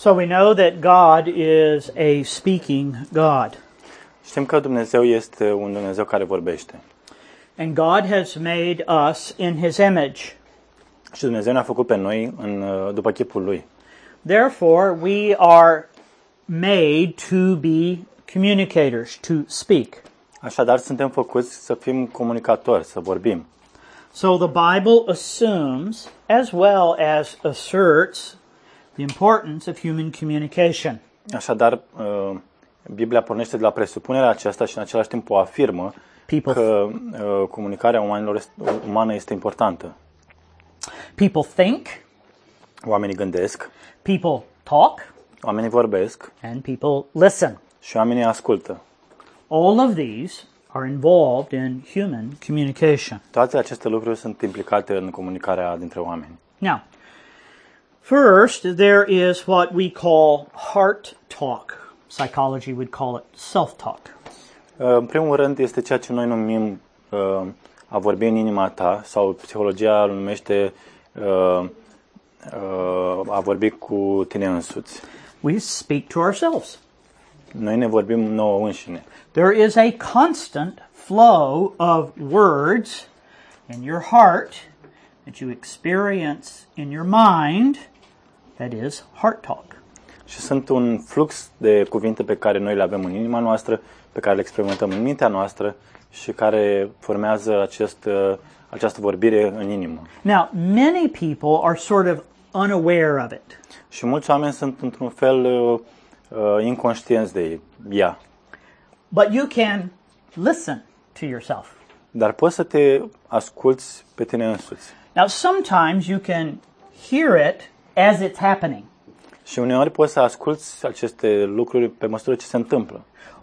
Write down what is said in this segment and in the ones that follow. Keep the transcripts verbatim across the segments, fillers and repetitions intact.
So we know that God is a speaking God. Știm că Dumnezeu este un Dumnezeu care vorbește. And God has made us in His image. Și Dumnezeu ne-a făcut pe noi în, după chipul Lui. Therefore, we are made to be communicators, to speak. Așadar, suntem făcuți să fim comunicatori, să vorbim. So the Bible assumes, as well as asserts, the importance of human communication. Așadar, uh, Biblia pornește de la presupunerea aceasta și în același timp o afirmă People, că uh, comunicarea umanilor este, umană este importantă. people think, Oamenii gândesc, people talk, oamenii vorbesc and people listen. și oamenii ascultă. All of these are involved in human communication. Toate aceste lucruri sunt implicate în comunicarea dintre oameni. Now, first, there is what we call heart talk. Psychology would call it self-talk. Uh, În primul rând este ceea ce noi numim uh, a vorbi în inima ta, sau psihologia îl numește uh, uh, a vorbi cu tine însuți. We speak to ourselves. Noi ne vorbim nouă înșine. There is a constant flow of words in your heart that you experience in your mind that is heart talk. Și sunt un flux de cuvinte pe care noi le avem în inima noastră, pe care le experimentăm în mintea noastră și care formează acest, uh, această vorbire în inimă. Now, many people are sort of unaware of it. Și mulți oameni sunt într-un fel uh, uh, inconștienți de ea. But you can listen to yourself. Dar poți să te asculți pe tine însuți. Now, sometimes you can hear it as it's happening. Și uneori poți să asculți aceste lucruri pe măsură ce se întâmplă.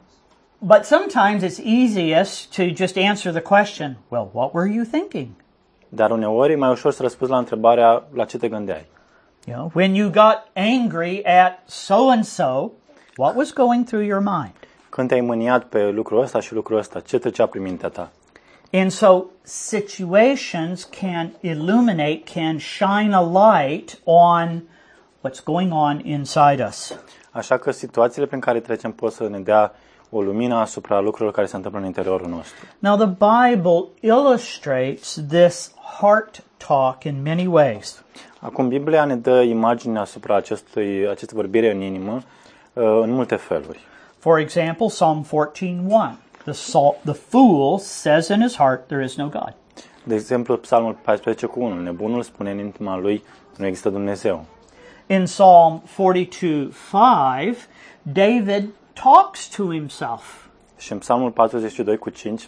But sometimes it's easiest to just answer the question, well, what were you thinking? Dar uneori e mai ușor să răspunzi la întrebarea la ce te gândeai. You know, when you got angry at so-and-so, what was going through your mind? Când te-ai mâniat pe lucrul ăsta și lucrul ăsta, ce trecea prin mintea ta? And so situations can illuminate, can shine a light on what's going on inside us. Așa că situațiile prin care trecem pot să ne dea o lumină asupra lucrurilor care se întâmplă în interiorul nostru. Now the Bible illustrates this heart talk in many ways. Acum, Biblia ne dă imagini asupra acestui, acestei vorbire în inimă în multe feluri. For example, Psalm fourteen one. The, sal- the fool says in his heart, there is no God. De exemplu, Psalmul paisprezece cu unu. Nebunul spune în inima lui, nu există Dumnezeu. In Psalm forty-two five, David talks to himself. Și în Psalmul patruzeci și doi cu cinci,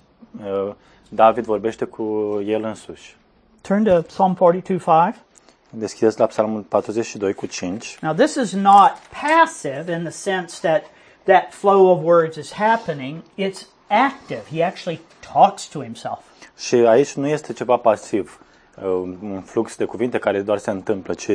David vorbește cu el însuși. Turn to Psalm forty-two five. Deschideți la Psalmul patruzeci și doi cu cinci. Now this is not passive in the sense that that flow of words is happening. It's active. He actually talks to himself. Și aici nu este ceva pasiv, un flux de cuvinte care doar se întâmplă, ci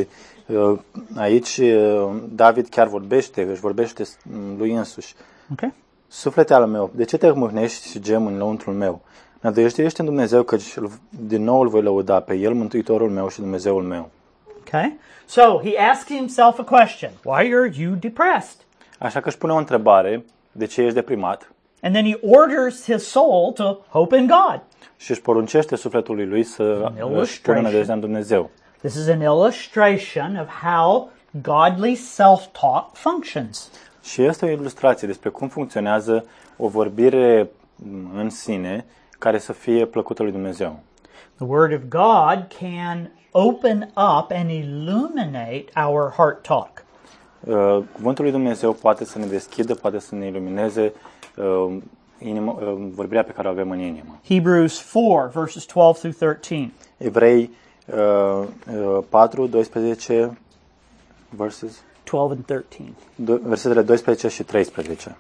aici David chiar vorbește, își vorbește lui însuși. Okay. Suflete al meu, de ce te mâhnești și gem în lăuntrul meu? Nădăjduiește în Dumnezeu, căci din nou îl voi lăuda pe El, Mântuitorul meu și Dumnezeul meu. Okay. So he asks himself a question. Why are you depressed? Așa că își pune o întrebare, de ce ești deprimat? And then he orders his soul to hope in God. Și își poruncește sufletului lui să își pună nădejdea în Dumnezeu. This is an illustration of how godly self-talk functions. Și este o ilustrație despre cum funcționează o vorbire în sine care să fie plăcută lui Dumnezeu. The Word of God can open up and illuminate our heart talk. Uh, Cuvântul lui Dumnezeu poate să ne deschidă, poate să ne ilumineze uh, inima, uh, vorbirea pe care o avem în inimă. Hebrews four, verses twelve through thirteen. Evrei uh, uh, patru, doisprezece, verses, twelve and thirteen. do, versetele doisprezece și treisprezece.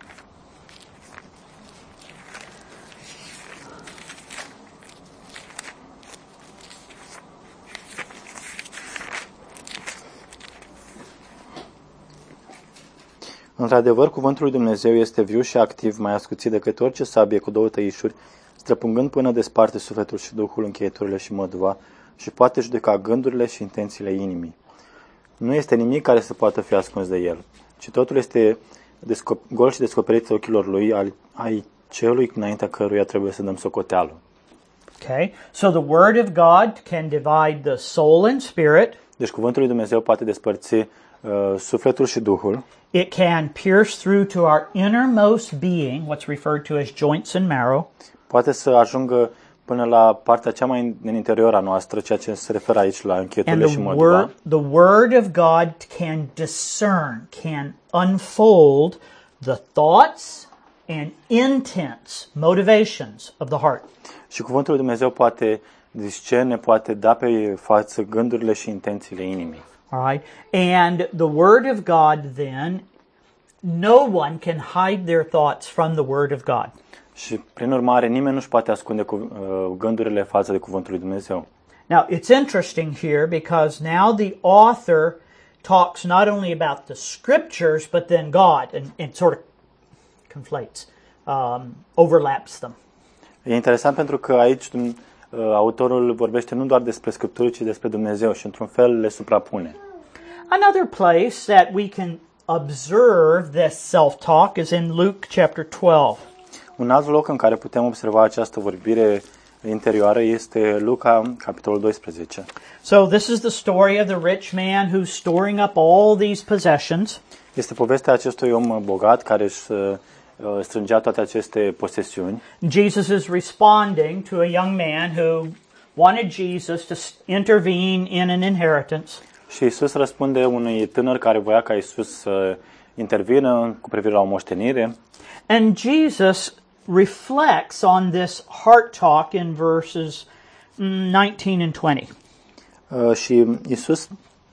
Într-adevăr, cuvântul lui Dumnezeu este viu și activ, mai ascuțit decât orice sabie cu două tăișuri, străpungând până desparte sufletul și duhul, încheieturile și măduva, și poate judeca gândurile și intențiile inimii. Nu este nimic care să poată fi ascuns de el, ci totul este descop- gol și descoperit ochilor lui, al, ai celui înaintea căruia trebuie să dăm socoteală. Okay, so the Word of God can divide the soul and spirit. Deci cuvântul lui Dumnezeu poate despărți uh, sufletul și duhul. It can pierce through to our innermost being, what's referred to as joints and marrow. Poate să ajungă până la partea cea mai în interior a noastră, ceea ce se referă aici la And încheieturile și the măduva. word, the word of God can discern, can unfold the thoughts and intents, motivations of the heart. Și cuvântul lui Dumnezeu poate discerne, poate da pe față gândurile și intențiile inimii. All right? And the word of God then, no one can hide their thoughts from the word of God. Și prin urmare, nimeni nu-și poate ascunde cu, uh, gândurile față de cuvântul lui Dumnezeu. Now, it's interesting here because now the author talks not only about the scriptures, but then God, and, and sort of conflates, um, overlaps them. E interesant pentru că aici uh, autorul vorbește nu doar despre Scripturi, ci despre Dumnezeu și într-un fel le suprapune. Another place that we can observe this self-talk is in Luke chapter twelve. Un alt loc în care putem observa această vorbire interioară este Luca, capitolul doisprezece. So this is the story of the rich man who's storing up all these possessions. Este povestea acestui om bogat care își uh, strângea toate aceste posesiuni. Jesus is responding to a young man who wanted Jesus to intervene in an inheritance. Și Iisus răspunde unui tânăr care voia ca Iisus să intervină cu privire la o moștenire. And Jesus reflects on this heart talk in verses nineteen and twenty. Uh, și Iisus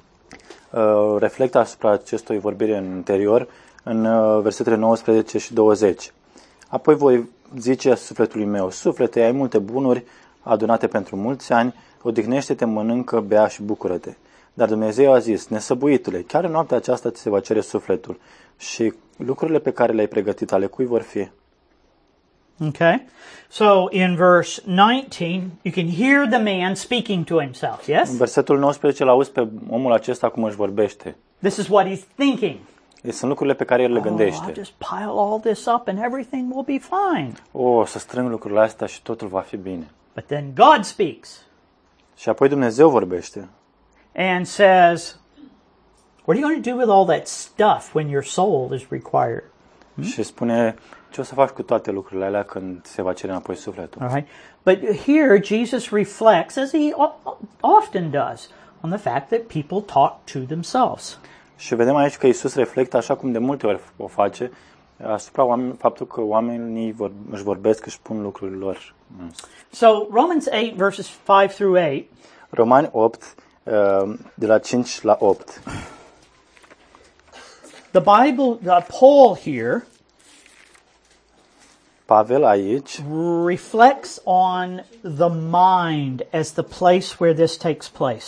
uh, reflectă asupra acestui vorbire în interior în uh, versetele nouăsprezece și douăzeci. Apoi voi zice sufletului meu, suflete, ai multe bunuri adunate pentru mulți ani, odihnește-te, mănâncă, bea și bucură-te. Dar Dumnezeu a zis, nesăbuitule, chiar în noaptea aceasta ți se va cere sufletul și lucrurile pe care le-ai pregătit ale cui vor fi? Okay? So in verse nineteen, you can hear the man speaking to himself, yes? În versetul nouăsprezece îl auzi pe omul acesta cum își vorbește. This is what he's thinking. Sunt lucrurile pe care el le Oh, gândește. I'll just pile all this up and everything will be fine. O, oh, să strâng lucrurile astea și totul va fi bine. But then God speaks Și apoi Dumnezeu vorbește and says, what are you going to do with all that stuff when your soul is required? și spune ce o să faci cu toate lucrurile alea când se va cere înapoi sufletul. All right? But here Jesus reflects, as he o- often does, on the fact that people talk to themselves. Și vedem aici că Iisus reflectă, așa cum de multe ori o face, asupra oameni, faptul că oamenii vor, își vorbesc, își spun lucrurile lor. So Romans eight verses five through eight Romani opt, de la cinci la opt. The Bible, uh, Paul here Pavel aici reflects on the mind as the place where this takes place.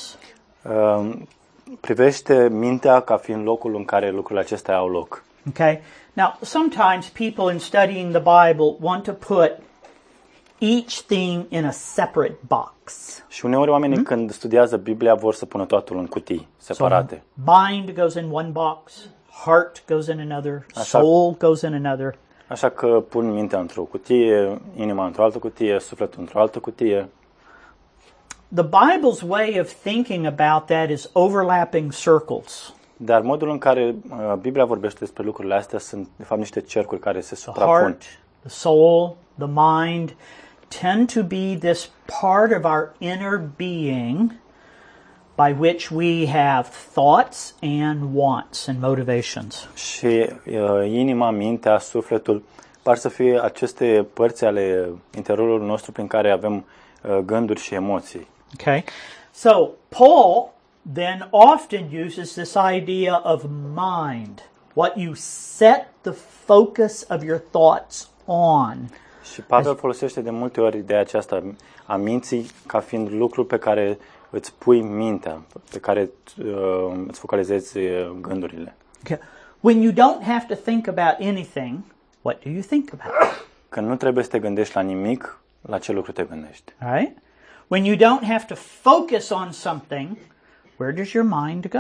privește mintea ca fiind locul în care lucrurile acestea au loc. Okay? Now, sometimes people in studying the Bible want to put each thing in a separate box. Și uneori oamenii când studiază Biblia vor să pună totul în cutii separate. Mind goes in one box, heart goes in another, soul goes in another. Așa că pun mintea într-o cutie, inima într-o altă cutie, sufletul într-o altă cutie. The Bible's way of thinking about that is overlapping circles. Dar modul în care uh, Biblia vorbește despre lucrurile astea sunt de fapt niște cercuri care se The suprapun. heart, the soul, the mind tend to be this part of our inner being by which we have thoughts and wants and motivations. Și uh, inima, mintea, sufletul par să fie aceste părți ale interiorului nostru prin care avem uh, gânduri și emoții. Okay? So, Paul then often uses this idea of mind, what you set the focus of your thoughts on. Și Pavel folosește de multe ori ideea aceasta a minții ca fiind lucrul pe care îți pui mintea, pe care uh, îți focalizezi gândurile. Okay. When you don't have to think about anything, what do you think about? Când nu trebuie să te gândești la nimic, la ce lucru te gândești. Right? When you don't have to focus on something, where does your mind go?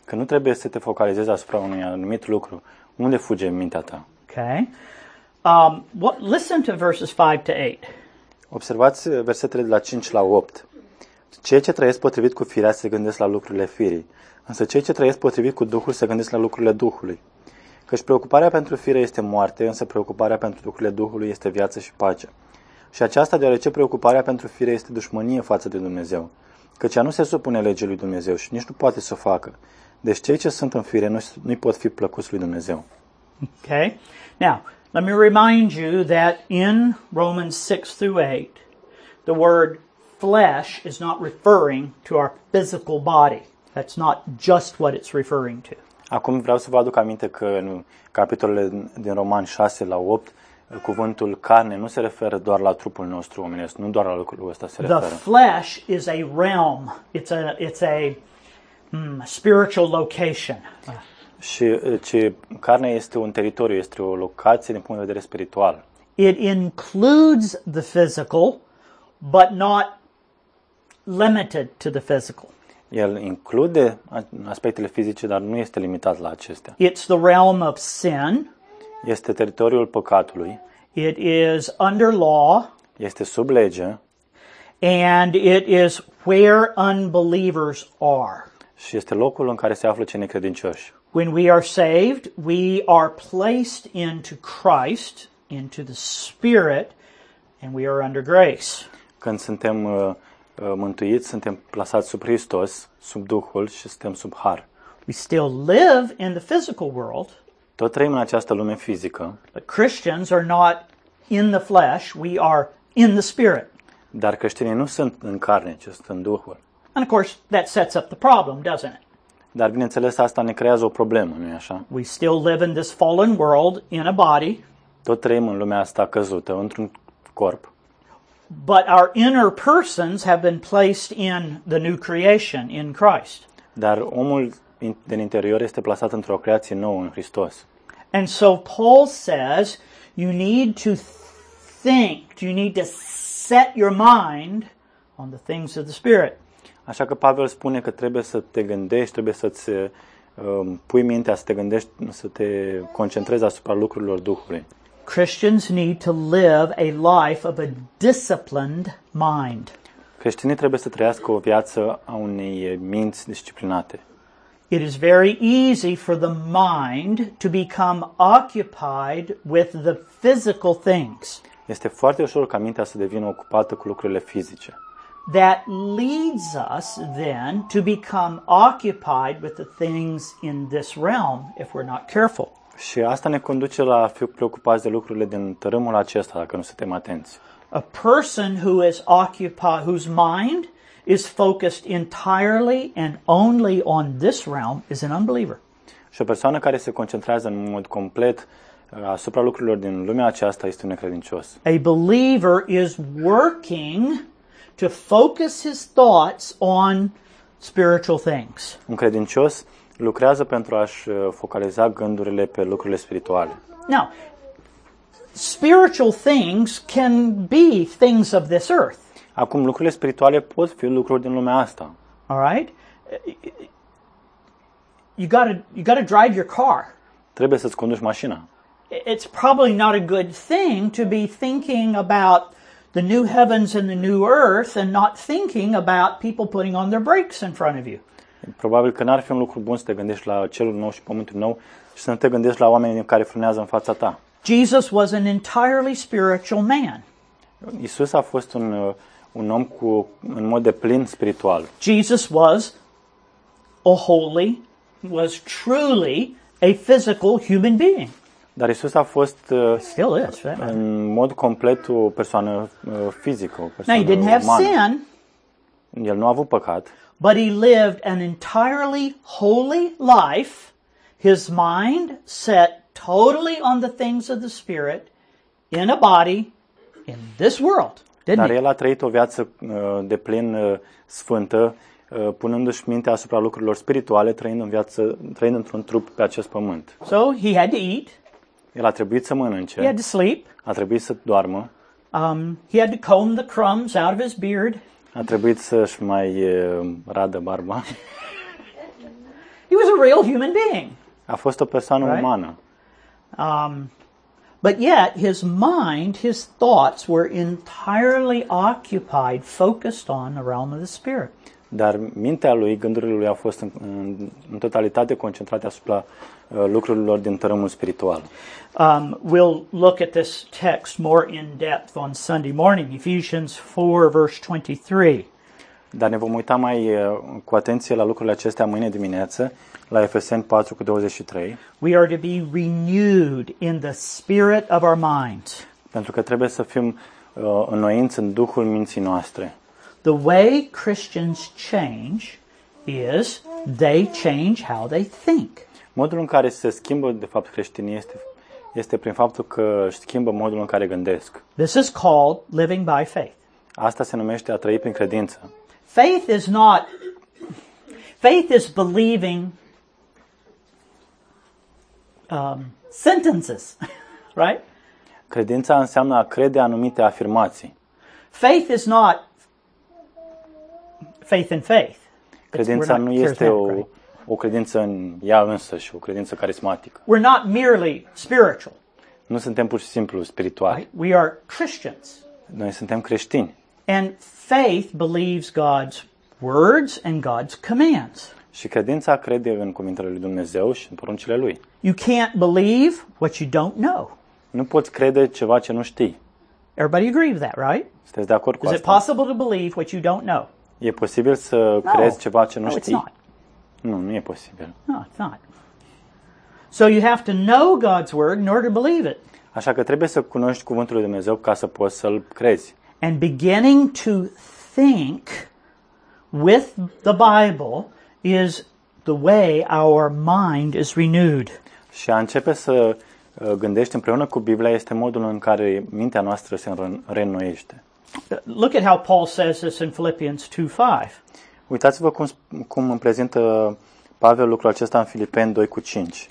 Că nu trebuie să te focalizezi asupra unui anumit lucru. Unde fuge mintea ta? Okay. Um, what, listen to verses five to eight. Observați versetele de la cinci la opt. Cei ce trăiesc potrivit cu firea se gândesc la lucrurile firii, însă cei ce trăiesc potrivit cu Duhul se gândesc la lucrurile Duhului. Căci preocuparea pentru fire este moarte, însă preocuparea pentru lucrurile Duhului este viață și pace. Și aceasta deoarece preocuparea pentru fire este dușmănie față de Dumnezeu, căci ea nu se supune legii lui Dumnezeu și nici nu poate să o facă. Deci cei ce sunt în fire nu, nu pot fi plăcuți lui Dumnezeu. Okay. Now, let me remind you that in Romans six through eight, the word flesh is not referring to our physical body. That's not just what it's referring to. Acum vreau să vă aduc aminte că în capitolele din Romani șase la opt, cuvântul carne nu se referă doar la trupul nostru omenesc, nu doar la lucrul ăsta se referă. The flesh is a realm. It's a it's a mm, spiritual location. Și ce carnea este un teritoriu, este o locație din punct de vedere spiritual. It includes the physical, but not limited to the physical. El include aspectele fizice, dar nu este limitat la acestea. It's the realm of sin. Este teritoriul păcatului. It is under law. Este sub lege. And it is where unbelievers are. Și este locul în care se află cei necredincioși. When we are saved, we are placed into Christ, into the Spirit, and we are under grace. Când suntem uh, uh, mântuiți, suntem plasați sub Hristos, sub Duhul și suntem sub har. We still live in the physical world. Tot trăim în această lume fizică. But Christians are not in the flesh, we are in the Spirit. Dar creștinii nu sunt în carne, ci sunt în Duhul. And of course, that sets up the problem, doesn't it? Dar bineînțeles asta ne creează o problemă, nu-i așa? We still live in this fallen world in a body. Tot trăim în lumea asta căzută, într-un corp. But our inner persons have been placed in the new creation in Christ. Dar omul din interior este plasat într-o creație nouă în Hristos. And so Paul says you need to think, you need to set your mind on the things of the Spirit. Așa că Pavel spune că trebuie să te gândești, trebuie să-ți um, pui mintea, să te gândești, să te concentrezi asupra lucrurilor Duhului. Christians need to live a life of a disciplined mind. Creștinii trebuie să trăiască o viață a unei minți disciplinate. It is very easy for the mind to become occupied with the physical things. Este foarte ușor ca mintea să devină ocupată cu lucrurile fizice. That leads us then to become occupied with the things in this realm if we're not careful. Și asta ne conduce la a fi preocupați de lucrurile din tărâmul acesta, dacă nu suntem atenți. A person who is occupied, whose mind is focused entirely and only on this realm is an unbeliever. Și o persoană care se concentrează în mod complet asupra lucrurilor din lumea aceasta este un necredincios. A believer is working to focus his thoughts on spiritual things. Un credincios lucrează pentru a-și focaliza gândurile pe lucrurile spirituale. Now, spiritual things can be things of this earth. Acum, lucrurile spirituale pot fi lucruri din lumea asta. All right? You got to you got to drive your car. Trebuie să-ți conduci mașina. It's probably not a good thing to be thinking about the new heavens and the new earth and not thinking about people putting on their brakes in front of you. Probabil că n-ar fi un lucru bun să te gândești la cerul nou și pământul nou și să nu te gândești la oamenii care frânează în fața ta. Jesus was an entirely spiritual man. Isus a fost un, un om cu în mod deplin spiritual. Jesus was a holy, was truly a physical human being. Dar Isus a fost Still is, right? în mod complet o persoană fizică, o persoană Now he didn't have umană. sin, El nu a avut păcat, but he lived an entirely holy life, his mind set totally on the things of the Spirit, in a body, in this world, didn't dar he? el a trăit o viață uh, de plin uh, sfântă, uh, punându-și mintea asupra lucrurilor spirituale, trăind în viață, trăind într-un trup pe acest pământ. So he had to eat, El a trebuit să mănânce, he had to sleep, a trebuit să doarmă, um, he had to comb the crumbs out of his beard. a trebuit să-și mai uh, radă barba. He He was a real human being. A fost o persoană Right? umană. Um, but yet his mind, his thoughts were entirely occupied, focused on the realm of the spirit. Dar mintea lui, gândurile lui au fost în, în, în totalitate concentrate asupra uh, lucrurilor din tărâmul spiritual. Um, we'll look at this text more in depth on Sunday morning, Ephesians four, verse twenty-three. Dar ne vom uita mai uh, cu atenție la lucrurile acestea mâine dimineață, la Efeseni patru cu douăzeci și trei, We are to be renewed in the spirit of our minds. pentru că trebuie să fim uh, înnoiți în duhul minții noastre. The way Christians change is they change how they think. Modul în care se schimbă, de fapt, creștinii este, este prin faptul că își schimbă modul în care gândesc. This is called living by faith. Asta se numește a trăi prin credință. Faith is not, faith is believing um, sentences, right? Credința înseamnă a crede anumite afirmații. Faith is not faith in faith. It's- Credința we're not nu este charismatic, o, right? o credință în ea însăși, o credință carismatică. We're not merely spiritual. Nu suntem pur și simplu spirituali. We are Christians. Noi suntem creștini. And faith believes God's words and God's commands. Și credința crede în cuvintele lui Dumnezeu și în poruncile lui. You can't believe what you don't know. Nu poți crede ceva ce nu știi. Everybody agree with that, right? Sunteți de acord cu Is it asta? possible to believe what you don't know? E posibil să crezi ceva ce nu no, it's știi? not. Nu, nu e posibil. No, it's not. So you have to know God's word in order to believe it. Așa că trebuie să cunoști cuvântul lui Dumnezeu ca să poți să-l crezi. And beginning to think with the Bible is the way our mind is renewed. Și a începe să uh, gândești împreună cu Biblia este modul în care mintea noastră se re- reînnoiește. Look at how Paul says this in Philippians two five. Uitați-vă cum, cum îmi prezintă Pavel lucrul acesta în Filipeni doi cu cinci.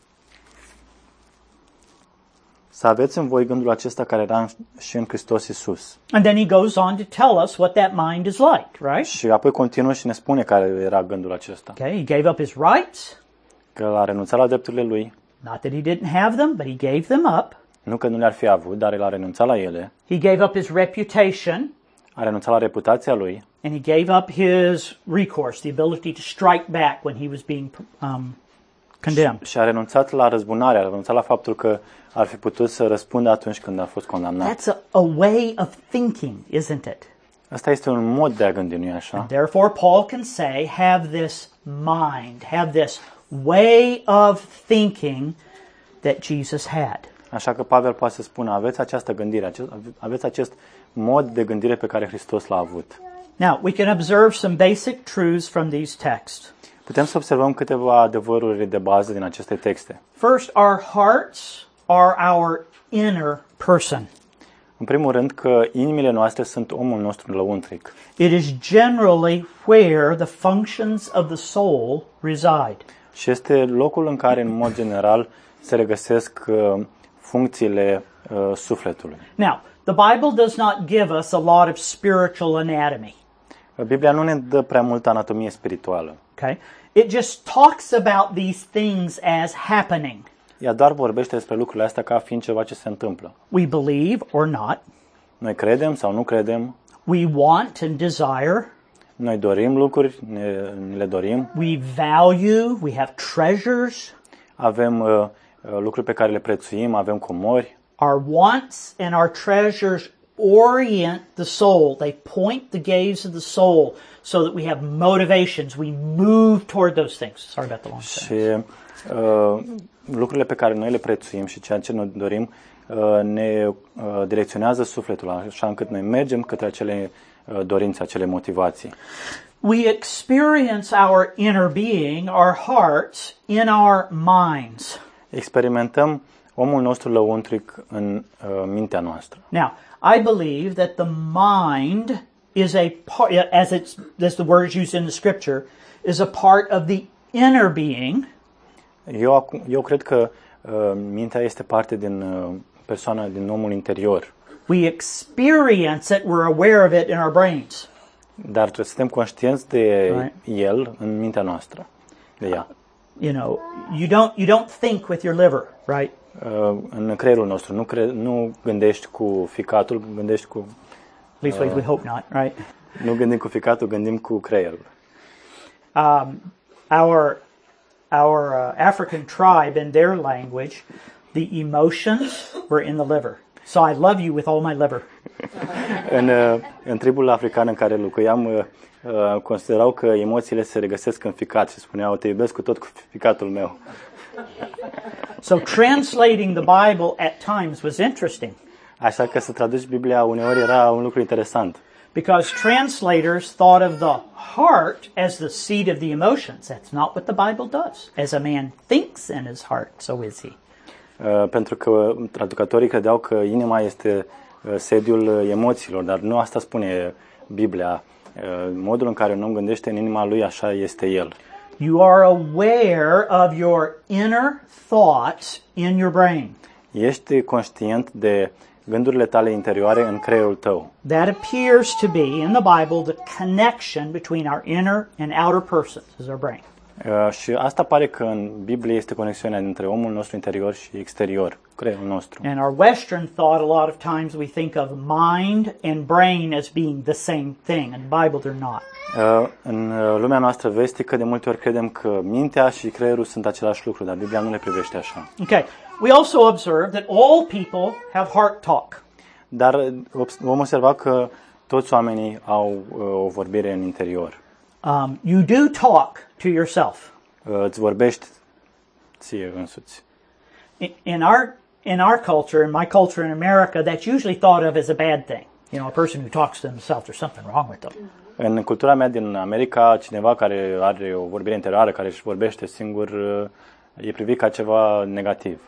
Să aveți în voi gândul acesta care era și în Hristos Iisus. And then he goes on to tell us what that mind is like, right? Și apoi continuă și ne spune care era gândul acesta. Okay, he gave up his rights. Că a renunțat la drepturile lui, Not that he didn't have them, but he gave them up. nu că nu le-ar fi avut, dar el a renunțat la ele, He gave up his reputation, a renunțat la reputația lui and he gave up his recourse, the ability to strike back when he was being um, condemned. și a renunțat la răzbunare, a renunțat la faptul că ar fi putut să răspundă atunci când a fost condamnat. That's a, a way of thinking, isn't it? Asta este un mod de a gândi, nu-i așa? Therefore, Paul can say, have this mind, have this way of thinking that Jesus had. Așa că Pavel poate să spună, aveți această gândire, acest, aveți acest mod de gândire pe care Hristos l-a avut. Now, we can observe some basic truths from these texts. Putem să observăm câteva adevăruri de bază din aceste texte. First, our hearts are our inner person. În primul rând că inimile noastre sunt omul nostru lăuntric. It is generally where the functions of the soul reside. Și este locul în care, în mod general, se regăsesc uh, funcțiile uh, sufletului. Now, the Bible does not give us a lot of spiritual anatomy. Biblia nu ne dă prea multă anatomie spirituală. Okay? It just talks about these things as happening. Ea doar vorbește despre lucrurile astea ca fiind ceva ce se întâmplă. We believe or not. Noi credem sau nu credem, We want and desire. noi dorim lucruri, ne, ne le dorim, We value. We have treasures. avem uh, uh, lucruri pe care le prețuim, avem comori. Our wants and our treasures orient the soul. They point the gaze of the soul so that we have motivations. We move toward those things. Sorry about the long sentence. Și uh, lucrurile pe care noi le prețuim și ceea ce ne dorim uh, ne uh, direcționează sufletul, așa încât noi mergem către acele uh, dorințe, acele motivații. We experience our inner being, our hearts, in our minds. Experimentăm omul nostru lăuntric în uh, mintea noastră. Now, I believe that the mind is a part, as it's as the word is used in the scripture, is a part of the inner being. Eu, acum, eu cred că uh, mintea este parte din uh, persoana, din omul interior, We experience it, we're aware of it in our brains. dar trebuie să suntem conștienți de Right. el în mintea noastră, de ea. you know, you don't you don't think with your liver, right? Uh, în creierul nostru. Nu, cre- nu gândești cu ficatul, gândești cu... At least we, we hope not, right? Nu gândim cu ficatul, gândim cu creierul. Um, our our uh, African tribe, in their language, the emotions were in the liver. So I love you with all my liver. În, uh, în tribul african în care locuiam, uh, uh, considerau că emoțiile se regăsesc în ficat și spuneau, te iubesc cu tot cu ficatul meu. So translating the Bible at times was interesting. Așa că să traduci Biblia uneori era un lucru interesant. Because translators thought of the heart as the seat of the emotions. That's not what the Bible does. As a man thinks in his heart, so is he. Uh, pentru că traducătorii credeau că inima este uh, sediul emoțiilor, dar nu asta spune Biblia. Uh, modul în care un om gândește în inima lui, așa este el. You are aware of your inner thoughts in your brain. Ești conștient de gândurile tale interioare în creierul tău. That appears to be, in the Bible, the connection between our inner and outer person, is our brain. Uh, și asta pare că în Biblie este conexiunea dintre omul nostru interior și exterior, creierul nostru. In our Western thought, a lot of times we think of mind and brain as being the same thing. In the Bible, they're not. Uh, în lumea noastră vestică, de multe ori credem că mintea și creierul sunt același lucru, dar Biblia nu le privește așa. Okay. We also observe that all people have heart talk. Dar vom observa că toți oamenii au uh, o vorbire în interior. Um, you do talk to yourself. Uh, îți vorbești ție însuți. In, in our in our culture, in my culture in America, that's usually thought of as a bad thing. You know, a person who talks to themselves, there's something wrong with them. În cultura mea din America, cineva care are o vorbire interioară, care își vorbește singur, uh, e privit ca ceva negativ.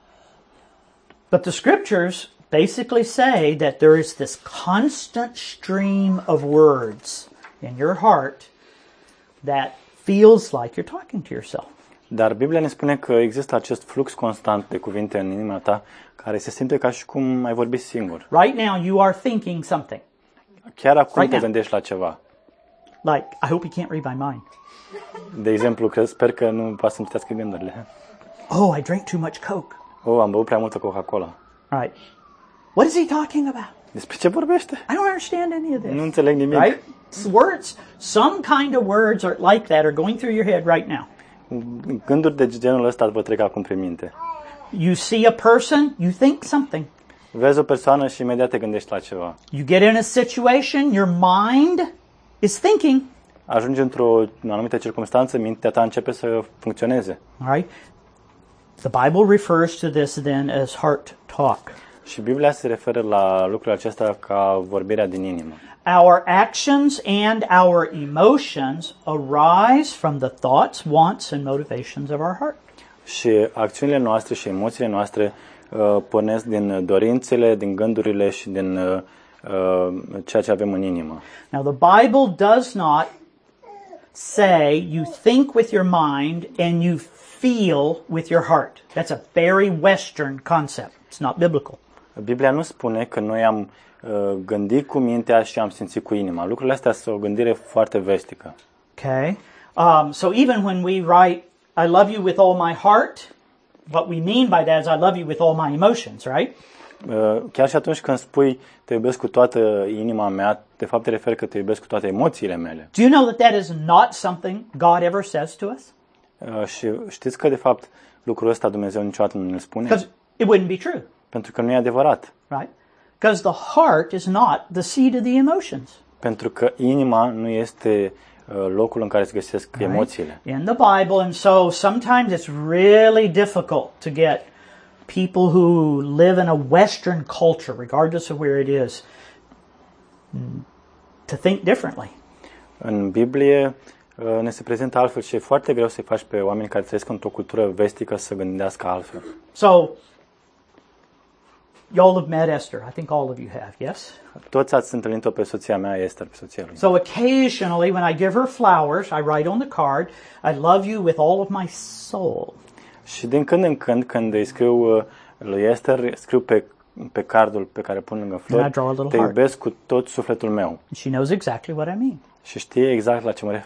But the scriptures basically say that there is this constant stream of words in your heart that feels like you're talking to yourself. Dar Biblia ne spune că există acest flux constant de cuvinte în inima ta care se simte ca și cum ai vorbi singur. Right now you are thinking something. Chiar acum Right te now. gândești la ceva. Like, I hope he can't read my mind. De exemplu, că sper că nu poate să-mi citească gândurile. Oh, I drank too much Coke. Oh, am băut prea multă Coca-Cola. Right. What is he talking about? Despre ce vorbește? I don't understand any of this. Nu înțeleg nimic. Right? Words, some kind of words are like that are going through your head right now. Gânduri de genul ăsta vă trec acum prin minte. You see a person, you think something. Vezi o persoană și imediat te gândești la ceva. You get in a situation, your mind is thinking. Ajungi într-o anumită circunstanță, mintea ta începe să funcționeze. All right? The Bible refers to this then as heart talk. Și Biblia se referă la lucrul acesta ca vorbirea din inimă. Our actions and our emotions arise from the thoughts, wants, and motivations of our heart. Și acțiunile noastre și emoțiile noastre uh, pornesc din dorințele, din gândurile și din uh, uh, ceea ce avem în inimă. Now, the Bible does not say you think with your mind and you feel with your heart. That's a very Western concept. It's not biblical. Biblia nu spune că noi am uh, gândit cu mintea și am simțit cu inima. Lucrurile astea sunt o gândire foarte vestică. Okay? Um, so even when we write, I love you with all my heart, what we mean by that is I love you with all my emotions, right? Uh, chiar și atunci când spui te iubesc cu toată inima mea, de fapt te referi că te iubesc cu toate emoțiile mele. Do you know that that is not something God ever says to us? Uh, și știți că de fapt lucrul ăsta Dumnezeu niciodată nu ne spune? Because it wouldn't be true, Pentru că nu e adevărat. right? Because the heart is not the seat of the emotions. Pentru că inima nu este uh, locul în care se găsesc Right? emoțiile. In the Bible, and so sometimes it's really difficult to get people who live in a Western culture, regardless of where it is, to think differently. În Biblie uh, ne se prezintă altfel și e foarte greu să-i faci pe oameni care trăiesc într-o cultură vestică să gândească altfel. So, y'all have met Esther. I think all of you have, yes? Toți ați întâlnit-o pe soția mea, Esther, pe soția lui. So occasionally when I give her flowers, I write on the card, I love you with all of my soul. Și din când în când, când îi scriu uh, lui Esther, scriu pe, pe cardul pe care pun lângă And I flori, draw a little te heart. iubesc cu tot sufletul meu. And she knows exactly what I mean. Și știe exact la ce mă refer.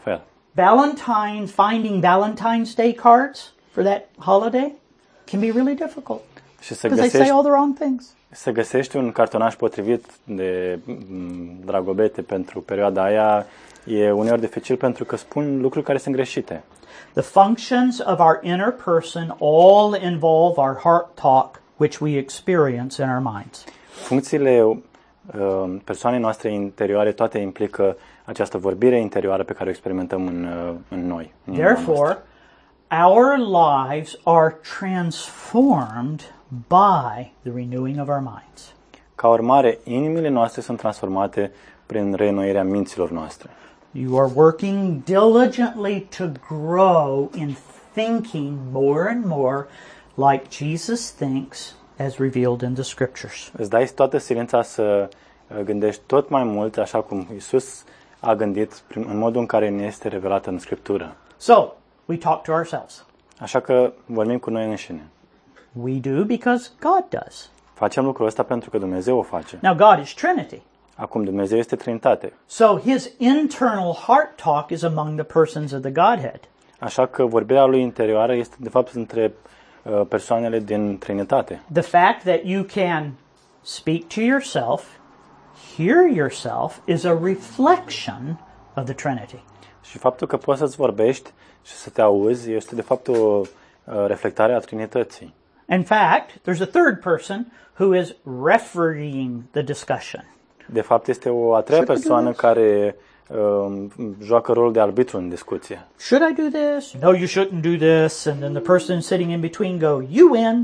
Valentine's, finding Valentine's Day cards for that holiday can be really difficult Și să because they say găsești, all the wrong things. să găsești un cartonaș potrivit de mm, dragobete pentru perioada aia e uneori dificil pentru că spun lucruri care sunt greșite. The functions of our inner person all involve our heart talk, which we experience in our minds. Funcțiile uh, persoanei noastre interioare toate implică această vorbire interioară pe care o experimentăm în, uh, în noi. În inima noastră. Therefore, our lives are transformed by the renewing of our minds. Ca urmare, inimile noastre sunt transformate prin reînnoirea minților noastre. You are working diligently to grow in thinking more and more like Jesus thinks as revealed in the Scriptures. Îți dai toată silința să uh, gândești tot mai mult așa cum Iisus a gândit prin, în modul în care ne este revelat în Scriptură. So, we talk to ourselves. Așa că vorbim cu noi înșine. We do because God does. Facem lucrul ăsta pentru că Dumnezeu o face. Now, God is Trinity. Acum, Dumnezeu este Trinitate. So his internal heart talk is among the persons of the Godhead. Așa că vorbirea lui interioară este de fapt între uh, persoanele din Trinitate. The fact that you can speak to yourself, hear yourself, is a reflection of the Trinity. Și faptul că poți să-ți vorbești și să te auzi este de fapt o uh, reflectare a Trinității. In fact, there's a third person who is refereeing the discussion. De fapt, este o a treia persoană care uh, joacă rolul de arbitru în discuție. Should I do this? No, you shouldn't do this. And then the person sitting in between go, you win.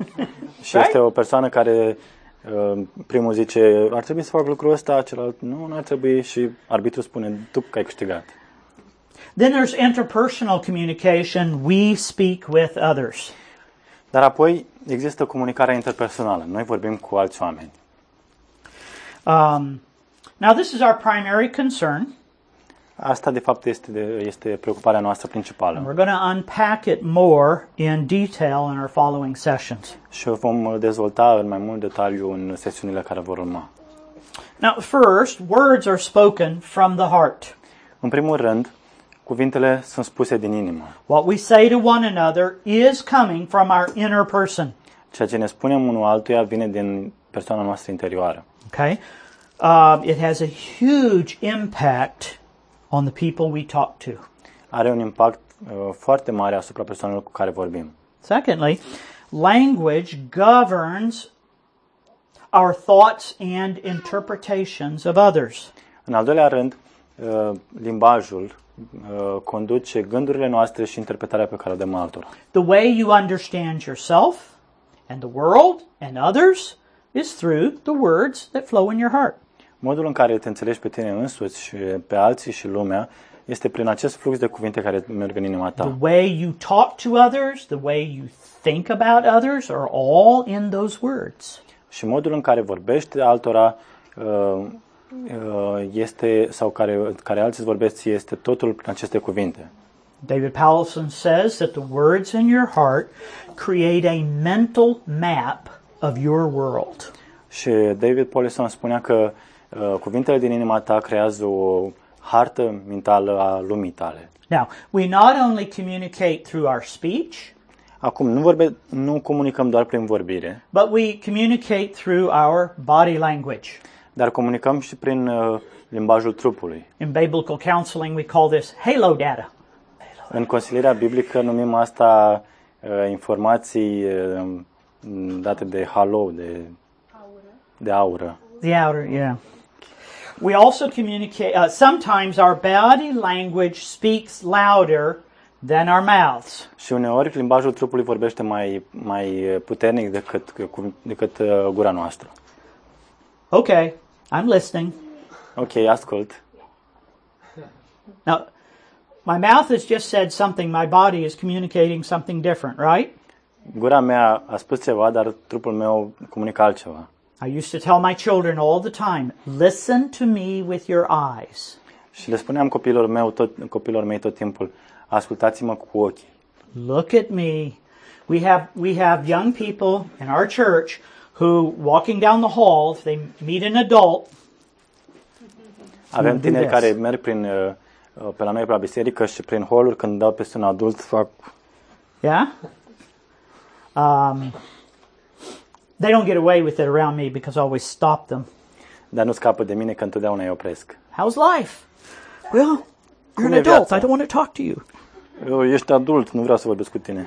Și este o persoană care uh, primul zice, ar trebui să fac lucrul ăsta, celălalt nu, nu ar trebui și arbitru spune, tu că ai câștigat. Then there's interpersonal communication. We speak with others. Dar apoi există comunicarea interpersonală. Noi vorbim cu alți oameni. Um, now this is our primary concern. Asta de fapt este, de, este preocuparea noastră principală. We're going to unpack it more in detail in our following sessions. Și o vom dezvolta în mai mult detaliu în sesiunile care vor urma. Now first, words are spoken from the heart. În primul rând, cuvintele sunt spuse din inimă. What we say to one another is coming from our inner person. Ceea ce ne spunem unul altuia vine din persoana noastră interioară. Okay? Uh, it has a huge impact on the people we talk to. Are un impact uh, foarte mare asupra persoanelor cu care vorbim. Secondly, language governs our thoughts and interpretations of others. În al doilea rând, uh, limbajul uh, conduce gândurile noastre și interpretarea pe care o dăm altora. The way you understand yourself and the world and others is through the words that flow in your heart. Modul în care te înțelegi pe tine însuți și pe alții și lumea este prin acest flux de cuvinte care merg în inima ta. The way you talk to others, the way you think about others are all in those words. Și modul în care vorbești altora uh, uh, este sau care care alții îți vorbesc ție este totul prin aceste cuvinte. David Powlison says that the words in your heart create a mental map of your world. Și David Powlison spunea că uh, cuvintele din inima ta creează o hartă mentală a lumii tale. Now, we not only communicate through our speech, Acum, nu, vorbe, nu comunicăm doar prin vorbire, but we communicate through our body language. dar comunicăm și prin uh, limbajul trupului. In biblical counseling, we call this halo data. În consilierea biblică numim asta uh, informații uh, date de halo, de, de aură. The outer, yeah. We also communicate, uh, sometimes our body language speaks louder than our mouths. Și uneori limbajul trupului vorbește mai, mai puternic decât, decât uh, gura noastră. Okay, I'm listening. Ok, ascult. Now, my mouth has just said something, my body is communicating something different, right? Gura mea a spus ceva, dar trupul meu comunică altceva. I used to tell my children all the time, listen to me with your eyes. Și le spuneam copiilor, meu, tot, copiilor mei tot timpul, ascultați-mă cu ochii. Look at me. We have we have young people in our church who, walking down the hall, if they meet an adult, Avem do tineri this. care merg prin, uh, uh, pe la noi pe la biserică și prin holuri când dau peste un adult fac... Yeah? Um, they don't get away with it around me because I always stop them. Dar nu scapă de mine că întotdeauna îi opresc. How's life? Well, you're an e adult. viața? I don't want to talk to you. Eu, ești adult, nu vreau să vorbesc cu tine.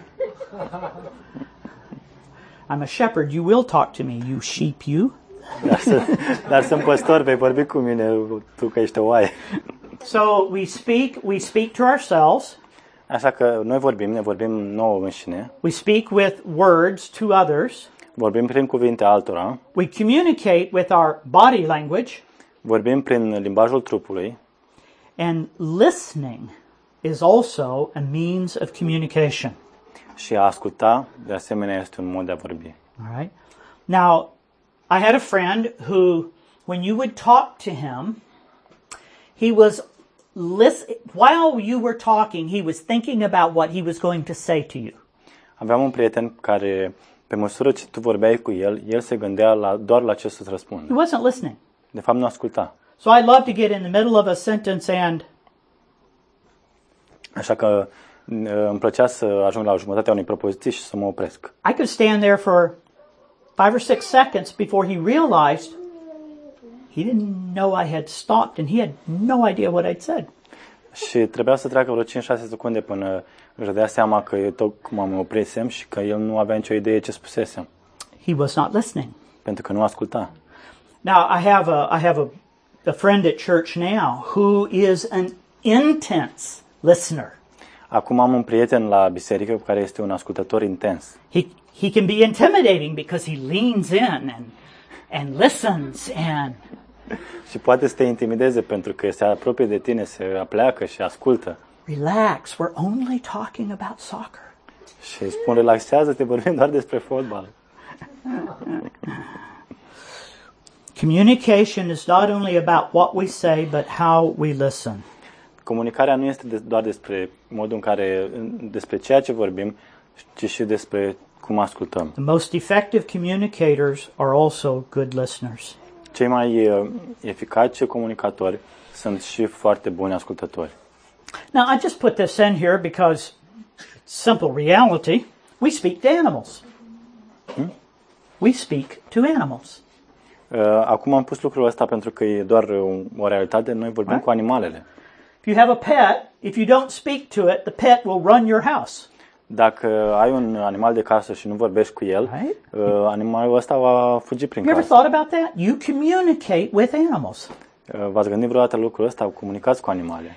I'm a shepherd. You will talk to me, you sheep, you. Dar, să, dar sunt păstor, vei vorbi cu mine, tu că ești o oaie. So we speak, we speak to ourselves. Așa că noi vorbim, ne vorbim nouă înșine, We speak with words to others. vorbim prin cuvinte altora, We communicate with our body language. vorbim prin limbajul trupului And listening is also a means of communication. și a asculta, de asemenea, este un mod de a vorbi. All right. Now, I had a friend who, when you would talk to him, he was listen while you were talking, he was thinking about what he was going to say to you. Aveam un prieten care, pe măsură ce tu vorbeai cu el, el se gândea la, doar la ce să-ți He răspundă. wasn't listening. De fapt, nu asculta. So I love to get in the middle of a sentence and Așa că îmi plăcea să ajung la jumătatea unei propoziții și să mă opresc. I could stand there for five or six seconds before he realized he didn't know I had stopped and he had no idea what I'd said. Și trebuia să treacă vreo cinci șase secunde până își dădea seama că eu tocmai mă oprisem și că el nu avea nicio idee ce spusesem, He was not listening. pentru că nu asculta. Now, I have a, I have a, a friend at church now who is an intense listener. Acum am un prieten la biserică care este un ascultător intens. He, he can be intimidating because he leans in and, and listens and Și poate să te intimideze pentru că se apropie de tine, se apleacă și ascultă. relax. We're only talking about soccer. Și îi spun, relaxează-te, vorbim doar despre fotbal. Communication is not only about what we say, but how we listen. Comunicarea nu este de, doar despre modul în care, despre ceea ce vorbim, ci și despre cum ascultăm. The most effective communicators are also good listeners. Cei mai uh, eficace comunicatori sunt și foarte buni ascultători. Now, I just put this in here because it's simple reality. We speak to animals. Hmm? We speak to animals. Uh, acum am pus lucrul ăsta pentru că e doar uh, o realitate. Noi vorbim Right. cu animalele. If you have a pet, if you don't speak to it, the pet will run your house. Dacă ai un animal de casă și nu vorbești cu el, Right. uh, animalul ăsta va fugi prin You ever casă. thought about that? You communicate with animals. Uh, v-ați gândit vreodată lucrul ăsta? Comunicați cu animale.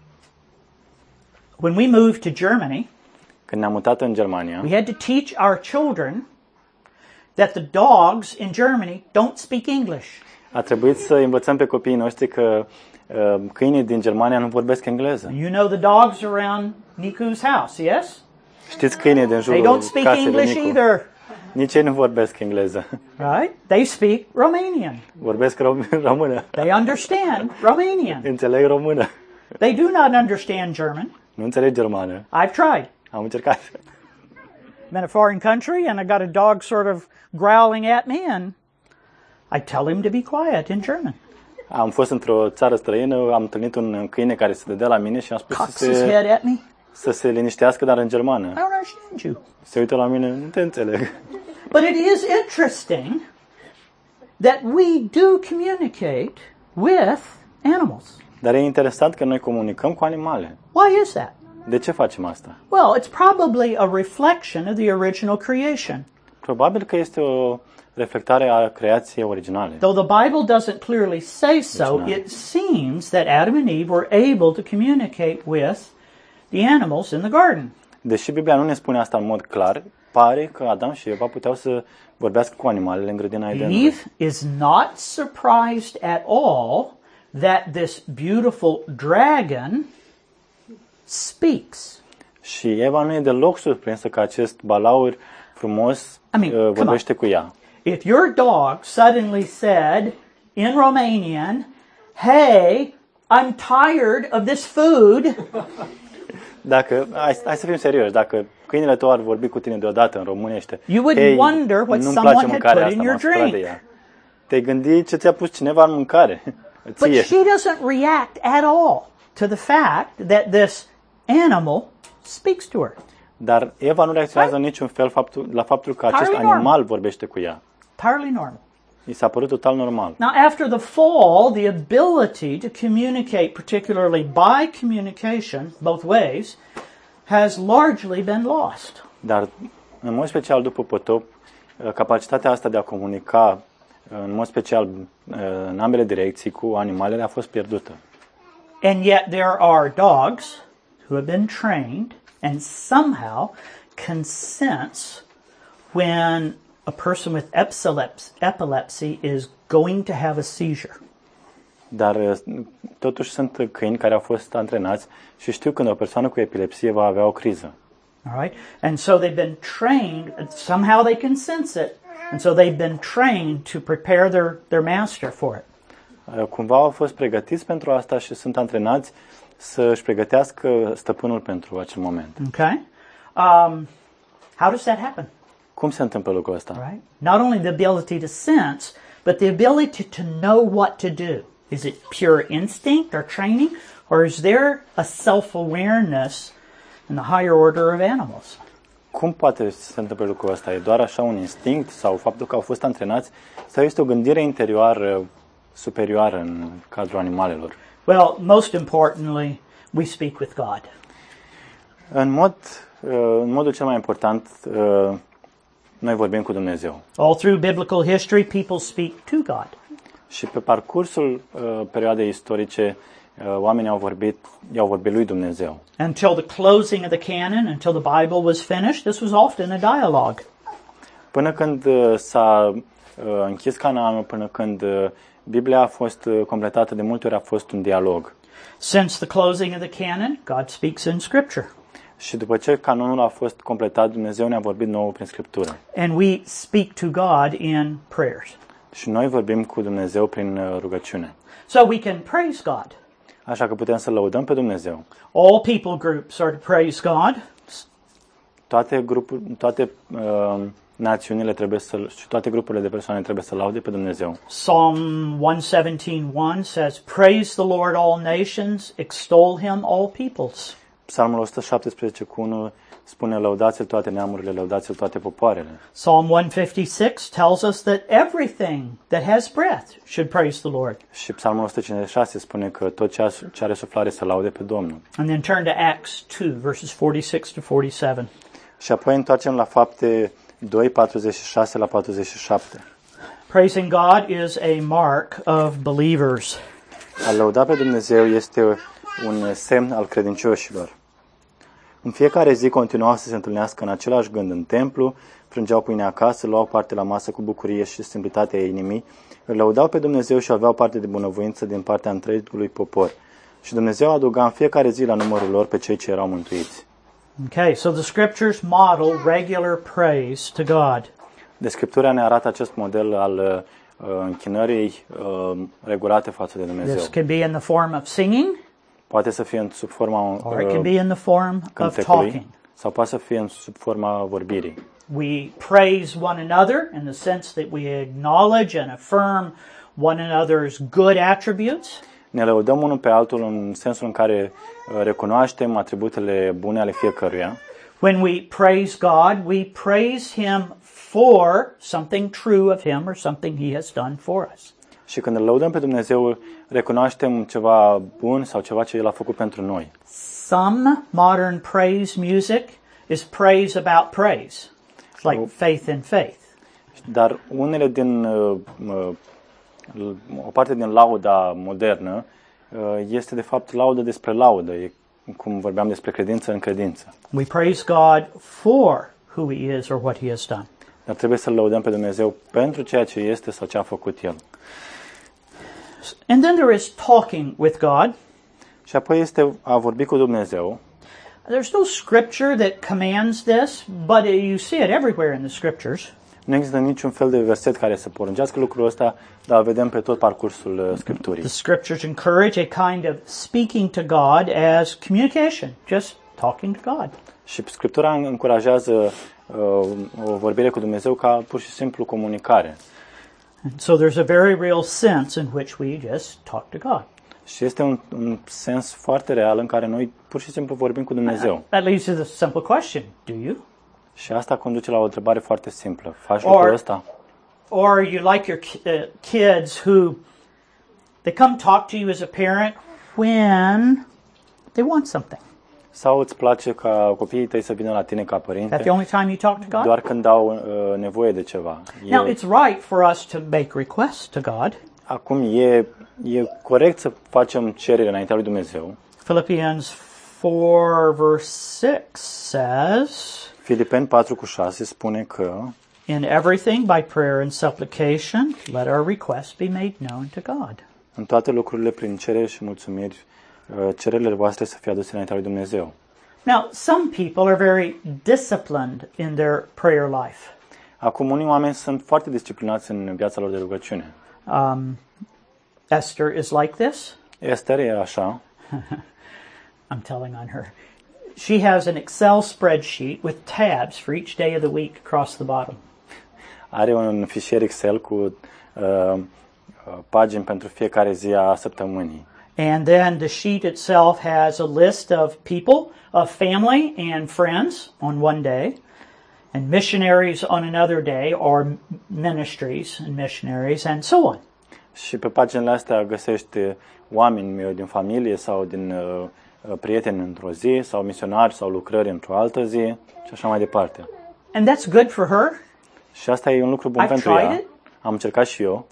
When we moved to Germany, Când ne-am mutat în Germania, we had to teach our children that the dogs in Germany don't speak English. a trebuit să învățăm pe copiii noștri că uh, câinii din Germania nu vorbesc engleză. You know the dogs around Niku's house, yes? Știți câinii din They jurul don't speak casei lui English Nicu? either, Nici ei nu vorbesc engleză. right? They speak Romanian. Vorbesc rom- română. They understand Romanian. Înțeleg română. They do not understand German. Nu înțeleg germană. I've tried. Am încercat. I'm in a foreign country and I got a dog sort of growling at me and I tell him to be quiet in German. Am fost într-o țară străină, am întâlnit un câine care se dădea la mine și am spus să Cocks his se, head at me. I să se liniștească, dar în germană. don't understand you. Se uită la mine, nu te înțeleg. But it is interesting that we do communicate with animals. Dar e interesant că noi comunicăm cu animale. Why is that? De ce facem asta? Well, it's probably a reflection of the original creation. Probabil că este o reflectare a creației originale. Though the Bible doesn't clearly say so, not. it seems that Adam and Eve were able to communicate with the animals in the garden. Deși Biblia nu ne spune asta în mod clar, pare că Adam și Eva puteau să vorbească cu animalele în grădina Edenului. Eve is not surprised at all that this beautiful dragon speaks. Și Eva nu e deloc surprinsă că acest balaur frumos I mean, uh, come vorbește cu ea. If your dog suddenly said in Romanian, "Hey, I'm tired of this food," Dacă, hai, hai să fim serioși, dacă câinele tău ar vorbi cu tine deodată în românește, You would "Hei, wonder what nu-mi someone place had mâncarea put in asta, your m-am săturat de drink. ea. Te-ai gândi ce ți-a pus cineva în mâncare? but Ție. she doesn't react at all. to the fact that this animal speaks to her. Dar Eva nu reacționează în niciun fel faptul, la faptul că acest Entirely animal normal. vorbește cu ea. Entirely normal. I s-a părut total normal. Now, after the fall, the ability to communicate, particularly by communication, both ways, has largely been lost. Dar, în mod special după potop, capacitatea asta de a comunica, în mod special în ambele direcții cu animalele, a fost pierdută. And yet there are dogs who have been trained and somehow can sense when a person with epilepsy, epilepsy is going to have a seizure. Dar totuși sunt câini care au fost antrenați și știu când o persoană cu epilepsie va avea o criză. All right? And so they've been trained, somehow they can sense it, and so they've been trained to prepare their, their master for it. Cumva au fost pregătiți pentru asta și sunt antrenați să își pregătească stăpânul pentru acel moment. Okay? Um, how does that happen? Cum se întâmplă lucrul ăsta? Right? Not only the ability to sense, but the ability to know what to do. Is it pure instinct or training, or is there a self-awareness in the higher order of animals? Cum poate să se întâmple lucrul ăsta? E doar așa un instinct sau faptul că au fost antrenați sau este o gândire interioară superioară în cadrul animalelor? Well, most importantly, we speak with God. În mod, în modul cel mai important, noi vorbim cu Dumnezeu. All through biblical history, people speak to God. Și pe parcursul uh, perioadei istorice, uh, oamenii au vorbit, i-au vorbit lui Dumnezeu. Until the closing of the canon, until the Bible was finished, this was often a dialogue. Până când uh, s-a uh, închis canonul, până când uh, Biblia a fost uh, completată, de multe ori a fost un dialog. Since the closing of the canon, God speaks in Scripture. Și după ce canonul a fost completat, Dumnezeu ne-a vorbit nouă prin Scriptură. And we speak to God in prayers. Și noi vorbim cu Dumnezeu prin uh, rugăciune. So we can praise God. Așa că putem să lăudăm pe Dumnezeu. All people groups are to praise God. Toate grupuri, toate uh, națiunile trebuie să și toate grupurile de persoane trebuie să laude pe Dumnezeu. Psalm one seventeen one says, "Praise the Lord, all nations; extol him, all peoples." Psalmul o sută șaptesprezece cu unu spune: lăudați-l toate neamurile, lăudați-l toate popoarele. Psalm one fifty-six tells us that everything that has breath should praise the Lord. Și Psalmul o sută cincizeci și șase spune că tot ce are suflare să laude pe Domnul. And then turn to Acts two, verses forty-six to forty-seven. Și apoi întoarcem la Fapte doi, patruzeci și șase la patruzeci și șapte. Praising God is a mark of believers. A lăuda pe Dumnezeu este un semn al credincioșilor. În fiecare zi continuau să se întâlnească în același gând în templu, frângeau pâine acasă, luau parte la masă cu bucurie și simplitatea inimii, îl lăudau pe Dumnezeu și aveau parte de bunăvoință din partea întregului popor. Și Dumnezeu adăuga în fiecare zi la numărul lor pe cei ce erau mântuiți. Okay, so the scriptures model regular praise to God. De Scriptura ne arată acest model al uh, închinării uh, regulate față de Dumnezeu. This can be in the form of singing, Poate să fie în sub forma or it can uh, be in the form of cântecului, talking. sau poate să fie în sub forma vorbirii. We praise one another in the sense that we acknowledge and affirm one another's good attributes. Ne lăudăm unul pe altul în sensul în care uh, recunoaștem atributele bune ale fiecăruia. When we praise God, we praise Him for something true of Him or something He has done for us. Și când îl lăudăm pe Dumnezeu, recunoaștem ceva bun sau ceva ce El a făcut pentru noi. Some modern praise music is praise about praise. It's like faith in faith. Dar unele din, uh, uh, o parte din lauda modernă uh, este de fapt laudă despre laudă, e cum vorbeam despre credință în credință. We praise God for who He is or what He has done. Dar trebuie să-L lăudăm pe Dumnezeu pentru ceea ce este sau ce a făcut El. And then there is talking with God. Și apoi este a vorbi cu Dumnezeu. There's no scripture that commands this, but you see it everywhere in the scriptures. Nu există niciun fel de verset care să poruncească lucrul ăsta, dar îl vedem pe tot parcursul uh, Scripturii. The scriptures encourage a kind of speaking to God as communication, just talking to God. Și Scriptura încurajează uh, o vorbire cu Dumnezeu ca pur și simplu comunicare. And so there's a very real sense in which we just talk to God. Și este un, un sens foarte real în care noi pur și simplu vorbim cu Dumnezeu. That leads to the simple question, do you? Și asta conduce la o întrebare foarte simplă. Faci Or- lucrul ăsta? Or you like your ki- uh, kids who, they come talk to you as a parent when they want something. Sau îți place ca copiii tăi să vină la tine ca That's the părinte only time you talk to God? doar când au uh, nevoie de ceva? Now, E, it's right for us to make requests to God. acum e, e corect să facem cerere înaintea lui Dumnezeu. Philippians four verse six says, Filipeni patru cu șase spune că in everything by prayer and supplication, let our requests be made known to God. în toate lucrurile prin cereri și mulțumiri, uh, cererile voastre să fie aduse înaintea lui Dumnezeu. Now, some people are very disciplined in their prayer life. Acum, unii oameni sunt foarte disciplinați în viața lor de rugăciune. Um, Esther is like this. Esther e așa. I'm telling on her. She has an Excel spreadsheet with tabs for each day of the week across the bottom. Are un fișier Excel cu uh, uh, pagini pentru fiecare zi a săptămânii. And then the sheet itself has a list of people, of family and friends on one day, and missionaries on another day, or ministries and missionaries, and so on. Și pe paginile astea găsești oameni din familie sau din uh, prieteni într-o zi, sau misionari sau lucrări într-o altă zi și așa mai departe. And that's good for her. Și asta e un lucru bun I've pentru tried ea. it. Am încercat și eu,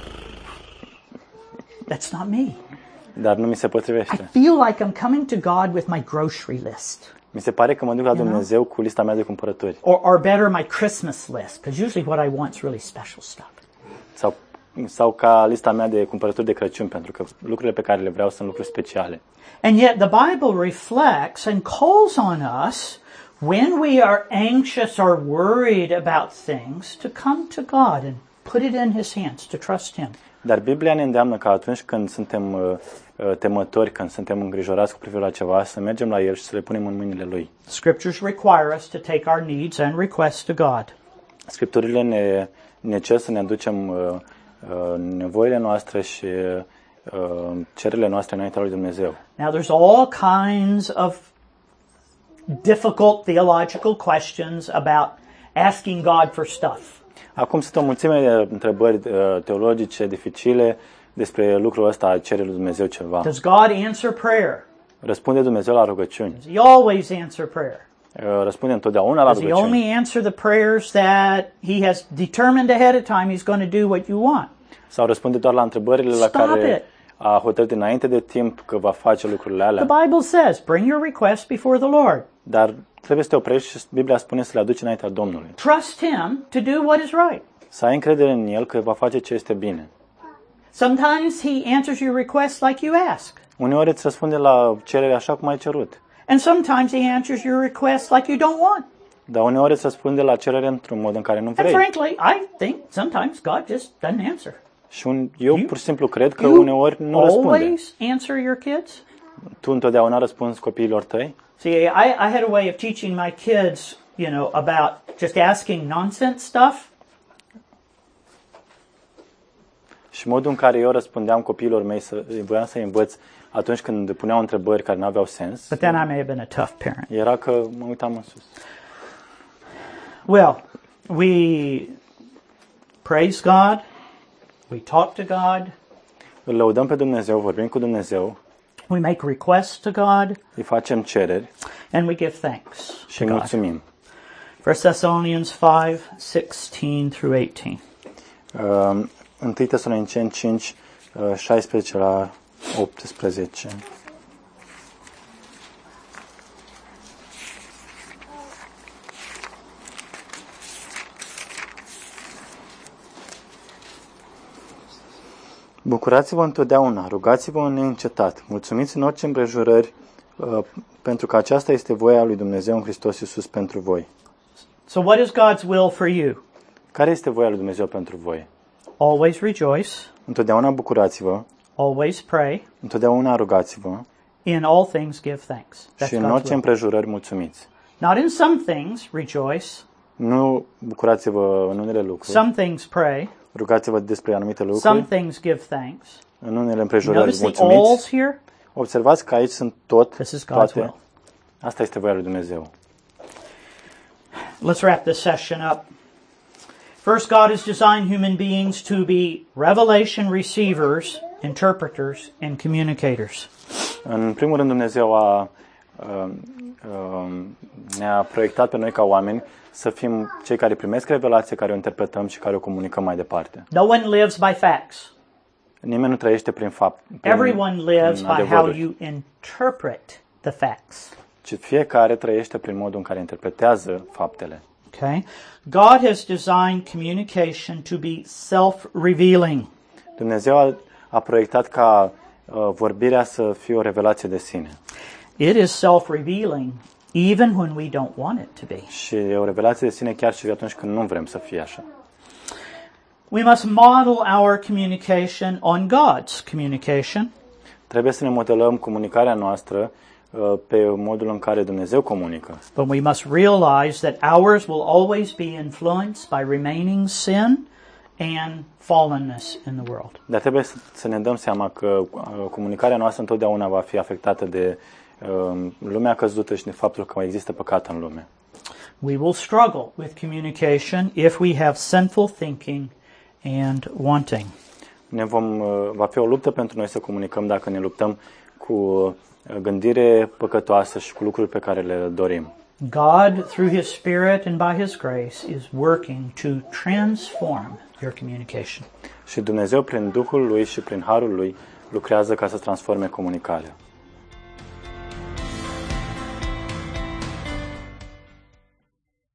That's not me. dar nu mi se I potrivește. feel like I'm coming to God with my grocery list. Mi se pare că mă duc la Dumnezeu cu lista mea de cumpărături. Or, or better, my Christmas list, because usually what I want is really special stuff. Sau, sau ca lista mea de cumpărături de Crăciun, pentru că lucrurile pe care le vreau sunt lucruri speciale. And yet the Bible reflects and calls on us when we are anxious or worried about things to come to God and put it in His hands, to trust Him. Dar Biblia ne îndeamnă că atunci când suntem uh, uh, temători, când suntem îngrijorați cu privire la ceva, să mergem la El și să le punem în mâinile Lui. Scriptures require us to take our needs and requests to God. Scripturile ne, ne cer să ne aducem uh, uh, nevoile noastre și uh, cererile noastre înaintea lui Dumnezeu. Now there's all kinds of difficult theological questions about asking God for stuff. Acum sunt o mulțime de întrebări uh, teologice dificile despre lucrul ăsta, a cere lui Dumnezeu ceva. Does God answer prayer? Răspunde Dumnezeu la rugăciuni. Does He always answer prayer? Uh, Răspunde întotdeauna la Does He rugăciuni. only answer the prayers that He has determined ahead of time He's going to do what you want? Sau răspunde doar la întrebările la Stop care it. a hotărât înainte de timp că va face lucrurile alea. The Bible says, bring your requests before the Lord. Dar trebuie să te oprești și Biblia spune să le aduci înaintea Domnului. Trust Him to do what is right. Să ai încredere în El că va face ce este bine. Sometimes He answers your request like you ask. Uneori îți răspunde la cerere așa cum ai cerut. And sometimes He answers your request like you don't want. Dar uneori îți răspunde la cerere într-un mod în care nu And vrei. frankly, I think sometimes God just doesn't answer. Și un, eu You- pur și simplu cred că You uneori nu răspunde. always answer your kids? Tu întotdeauna răspunzi copiilor tăi? See, I, I had a way of teaching my kids, you know, about just asking nonsense stuff. Și modul în care eu răspundeam copiilor mei, să, voiam să-i învăț atunci când puneau întrebări care nu aveau sens, But then I may have been a tough parent. era că mă uitam în sus. Well, we praise God. We talk to God. Îl lăudăm pe Dumnezeu, vorbim cu Dumnezeu, We make requests to God. îi facem cereri And we give thanks și to îi God. mulțumim. First Thessalonians five, sixteen through eighteen. Uh, întâi Tesaloniceni cinci, uh, șaisprezece la optsprezece. Bucurați-vă întotdeauna, rugați-vă neîncetat, mulțumiți în orice împrejurări, uh, pentru că aceasta este voia lui Dumnezeu în Hristos Iisus pentru voi. So what is God's will for you? Care este voia lui Dumnezeu pentru voi? Always rejoice. Întotdeauna bucurați-vă, Always pray. întotdeauna rugați-vă In all things give thanks. That's și în God's orice will. împrejurări mulțumiți. Not in some things rejoice. Nu bucurați-vă în unele lucruri, Some things pray. Rugați-vă despre anumite Some lucruri. things give thanks. În unele împrejurări Notice the mulțumiți. alls here. Observați că aici sunt tot, This is God's toate. will. Asta este voia lui Dumnezeu. Let's wrap this session up. First, God has designed human beings to be revelation receivers, interpreters, and communicators. În primul rând, Dumnezeu a, uh, uh, ne-a proiectat pe noi ca oameni să fim cei care primesc revelație, care o interpretăm și care o comunicăm mai departe. No one lives by facts. Nimeni nu trăiește prin fapt. Prin, Everyone lives prin by how adevăruri, you interpret the facts. ci fiecare trăiește prin modul în care interpretează faptele. Okay? God has designed communication to be self-revealing. Dumnezeu a, a proiectat ca uh, vorbirea să fie o revelație de sine. It is self-revealing even when we don't want it to be. Și e o revelație de sine chiar și atunci când nu vrem să fie așa. We must model our communication on God's communication. Trebuie să ne modelăm comunicarea noastră uh, pe modul în care Dumnezeu comunică. But we must realize that ours will always be influenced by remaining sin and fallenness in the world. Dar trebuie să, să ne dăm seama că uh, comunicarea noastră întotdeauna va fi afectată de uh, lumea căzută și de faptul că există păcat în lume. We will struggle with communication if we have sinful thinking and wanting. Ne vom, uh, va fi o luptă pentru noi să comunicăm dacă ne luptăm cu uh, gândire păcătoasă și cu lucruri pe care le dorim. God, through His Spirit and by His grace, is working to transform your communication. Și Dumnezeu, prin Duhul Lui și prin Harul Lui, lucrează ca să transforme comunicarea.